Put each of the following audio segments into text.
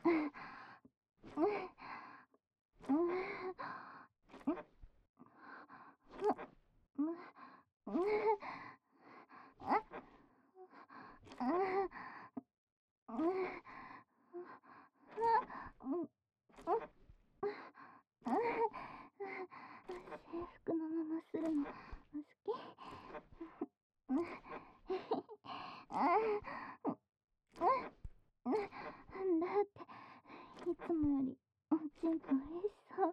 服のままするの好き？だっていつもよりおちんこ嬉しそう。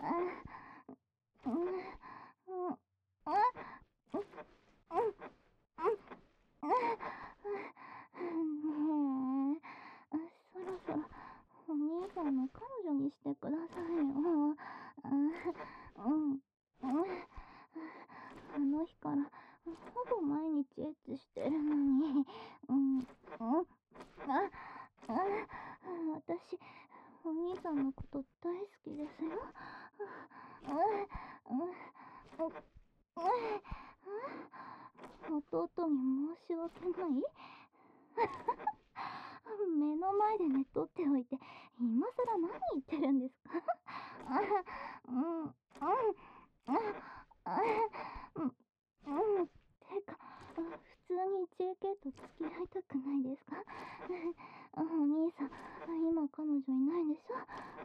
ねえ、そろそろお兄さんの彼女にしてくださいよ。あの日からほぼ毎日エッチしてるのに。私、お兄さんのこと大好きですよ。弟に申し訳ない？目の前で寝取っておいて、今さら何言ってるんですか？てか、普通に JK と付き合いたくないですか？お兄さん、今彼女いないでしょ？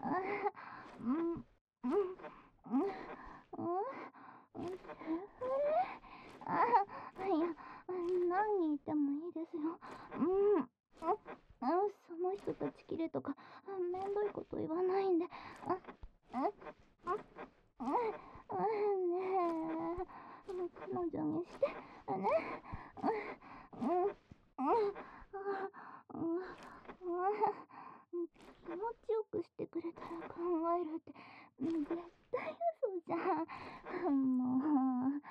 いや、何人いてもいいですよ。その人たちきれとか、めんどいこと言わないんで。ねえ、彼女にして、ね。気持ちよくしてくれたら考えるって、絶対嘘じゃん。もう。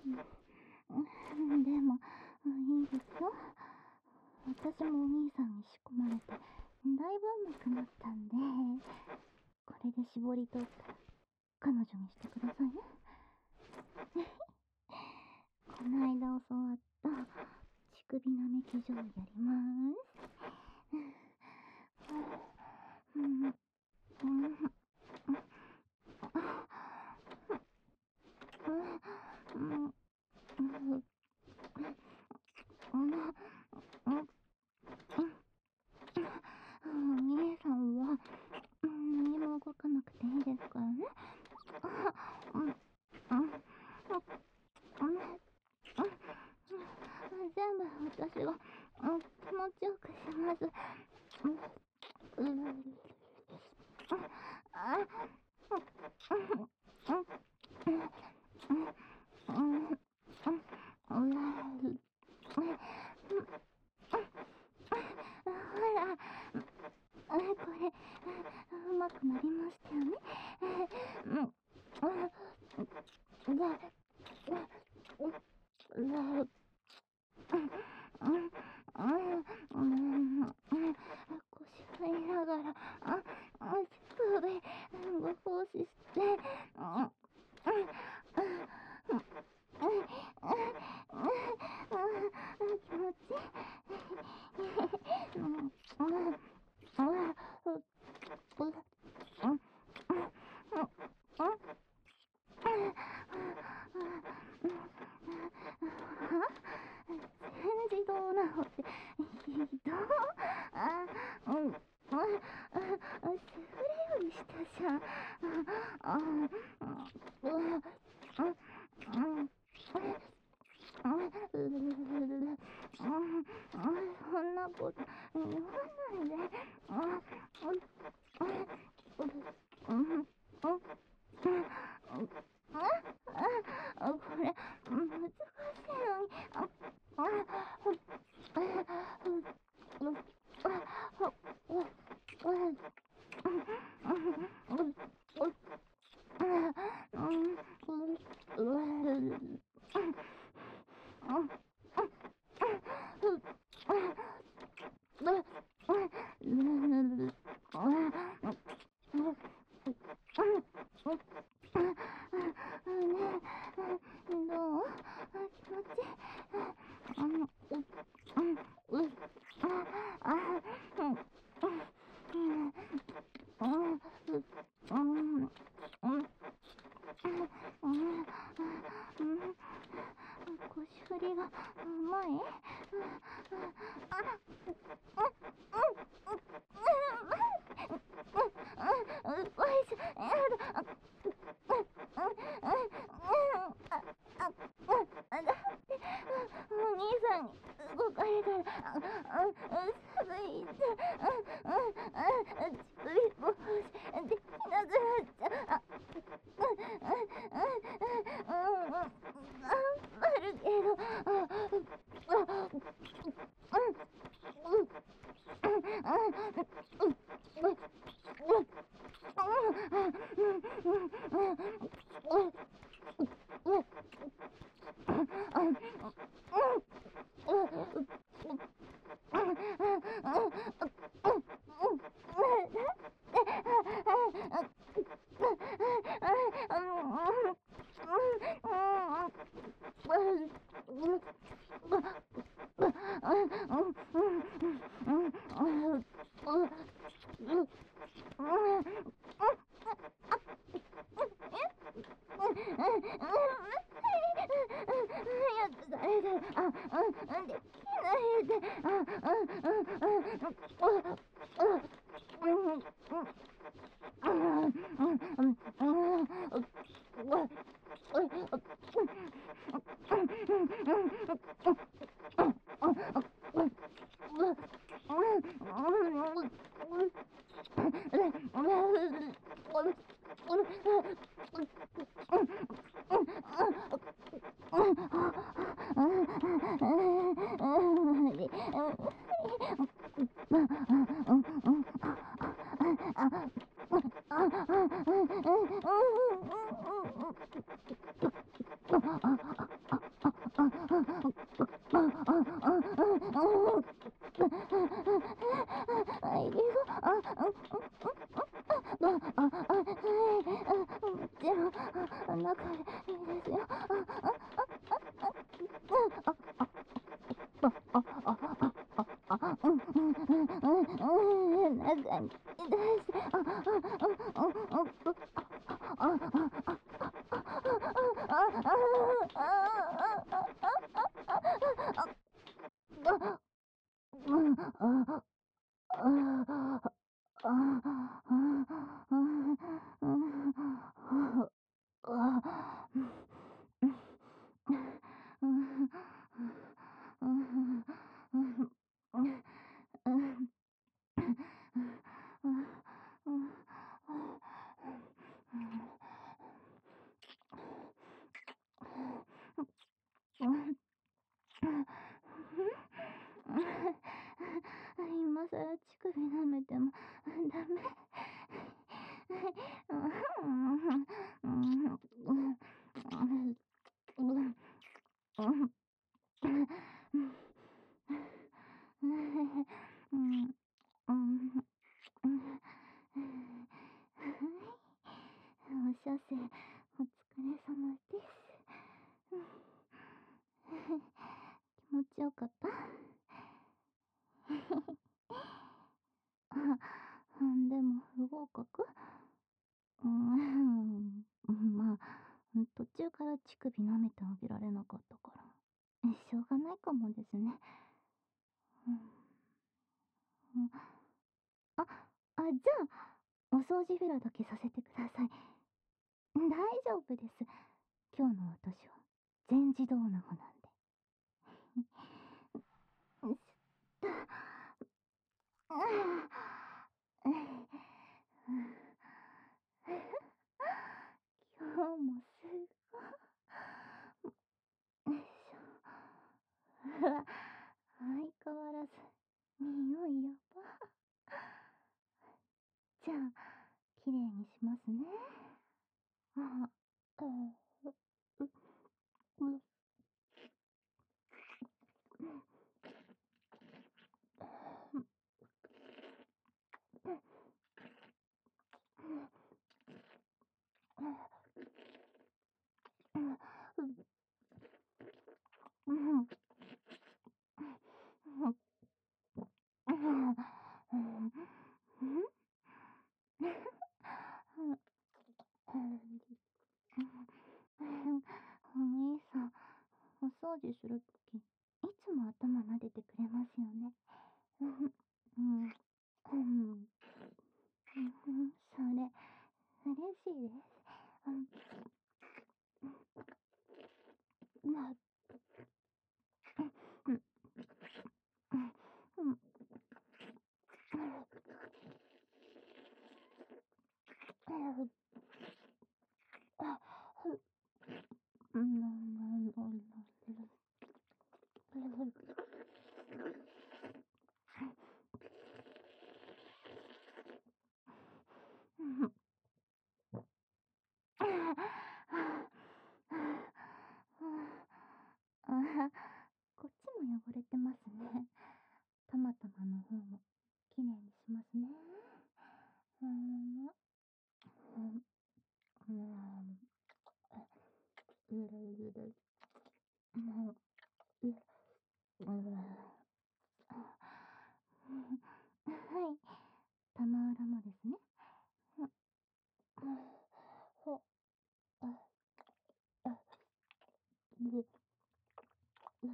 でも、いいですよ。私もお兄さんに仕込まれて、だいぶ上手くなったんで、これで絞り取ったら、彼女にしてくださいね。この間教わった乳首なめき状やりまーお兄さんは、何も動かなくていいですからね。全部私が、気持ちよくします。ほら、これ、うまくなりましたよね。腰振りながら、首、ご奉仕して、気持ちい全自動なのってひど。セフレより下じゃん。そんなこと言わないで。これ、難しいのに。どう？気持ちいい？ 動かれたら、寒いって、乳首もできなくなっちゃう。頑張るけど、今さら乳首舐めてもダメ。お射精お疲れ様です。気持ちよかった。でも不合格。まあ途中から乳首舐めてあげられなかったからしょうがないかもですね。じゃあお掃除フェラだけさせてください。大丈夫です。今日の私は全自動な方なんで。今日もすごい。よいしょ。相変わらず匂いやば。じゃあきれいにしますね。お兄さん、お掃除するときうん、それ、嬉しいです。うん、まあ、うん、うん、うん、うん、こっちも汚れてますね。たまたまの方もきれいにしますね。うん、うん、うん、ゆるゆる、うん、うん、はい、玉裏もですね。うん、ほ、あ、あ、ぶ、ぶ、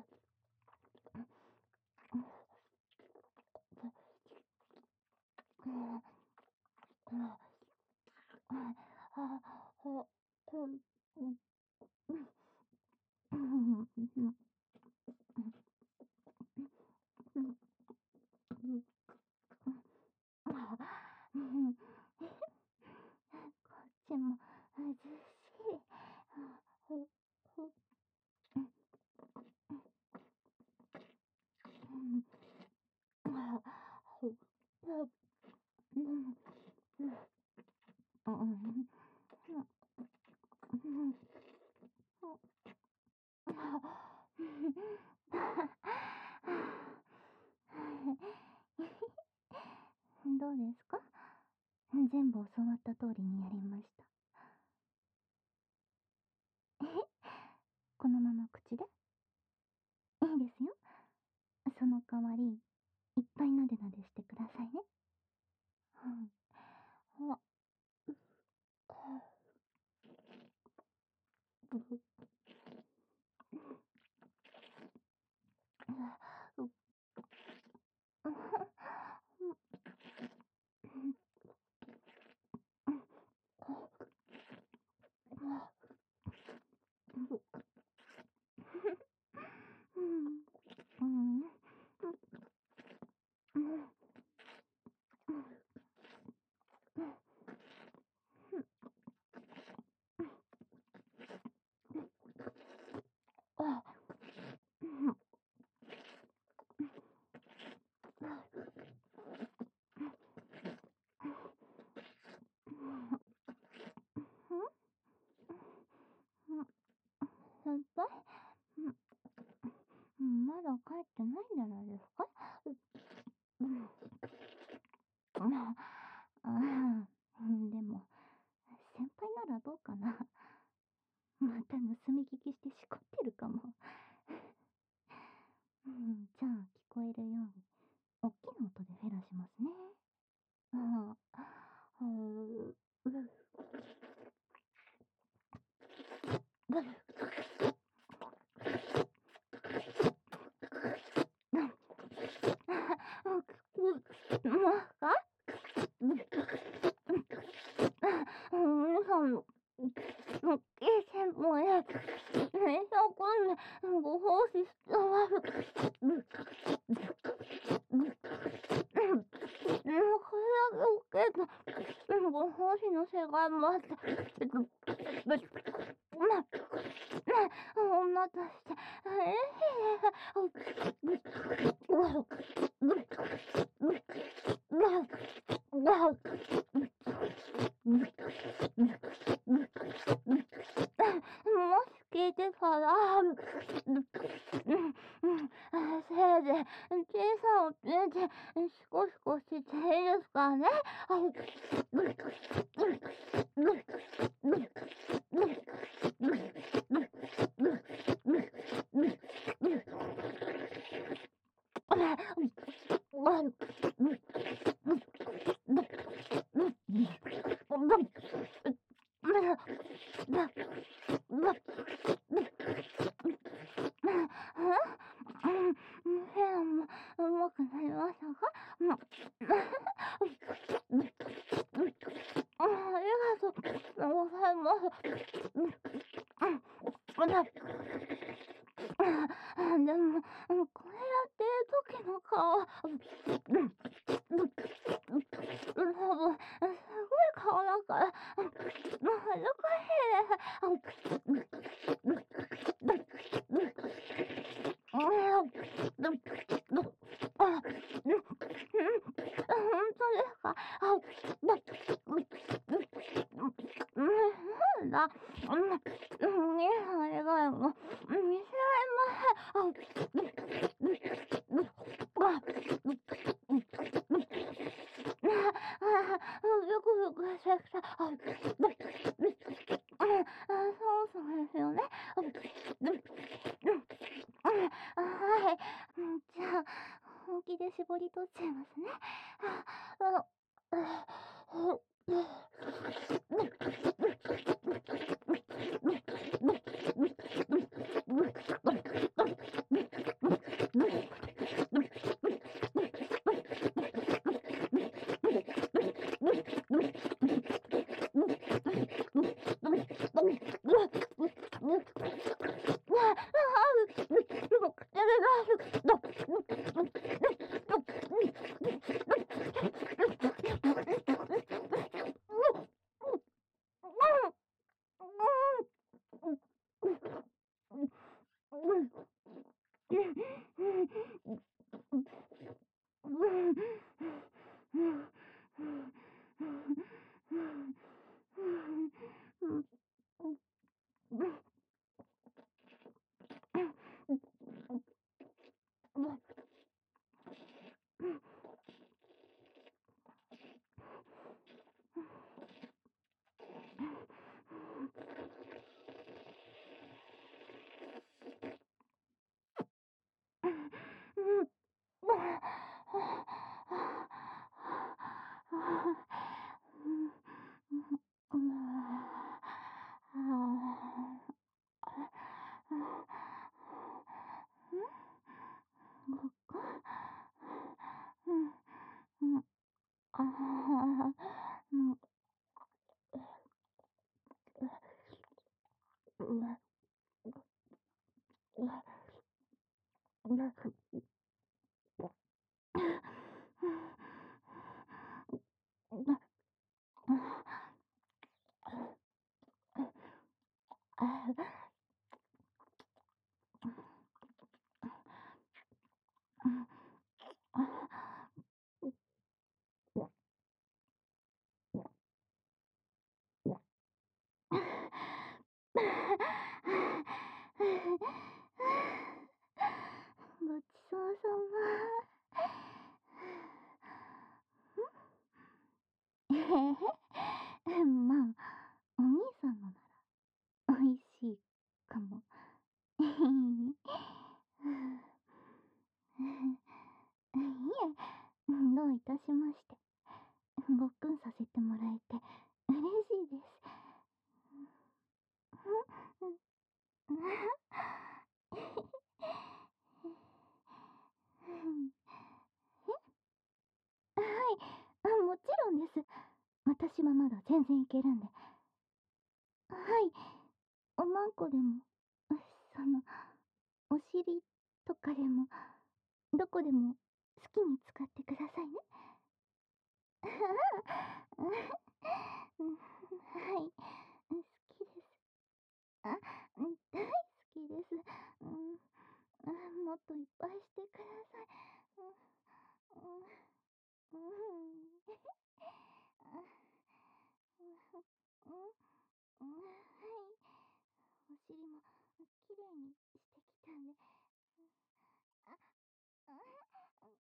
ぶ、ほ、うん、うん、うん、こっちもずっしり。ふ、ふ、ふ、どうですか？全部教わった通りにやりました。このまま口でいいですよ。その代わり、いっぱいなでなでしてくださいね。うん。ほ、うん。先輩、まだ帰ってないんじゃないですか？でも、先輩ならどうかな。また盗み聞きしてしこってるかも。じゃあ、聞こえるように、おっきな音でフェラしますね。ああ、皆さん、先輩、電車を混んで、ご奉仕してます。これだけ OK ご奉仕の世界もあって、お待たせして、もし聞いてたら、せいぜい小さを入れて、シコシコしていいですかね。フェラもうまくなりましたか？ でも、これやってる時の顔、多分、すごい顔だから、恥ずかしいです。本当ですか？なんだ、ねえ、あれがよ、見せられません。よくよくしてきた。そうですよね。はい。じゃあ、本気で絞り取っちゃいますね。ごちそうさま。まあ、お兄さんのなら美味しいかも。いえ、どういたしまして。ごっくんさせてもらえて嬉しいです。はい、もちろんです。私はまだ全然いけるんで。はい、おまんこでも、その、お尻とかでも、どこでも好きに使ってくださいね。はい、好きです。大好きです。もっといっぱいしてください。うん、はい。お尻もきれいにしてきたんで。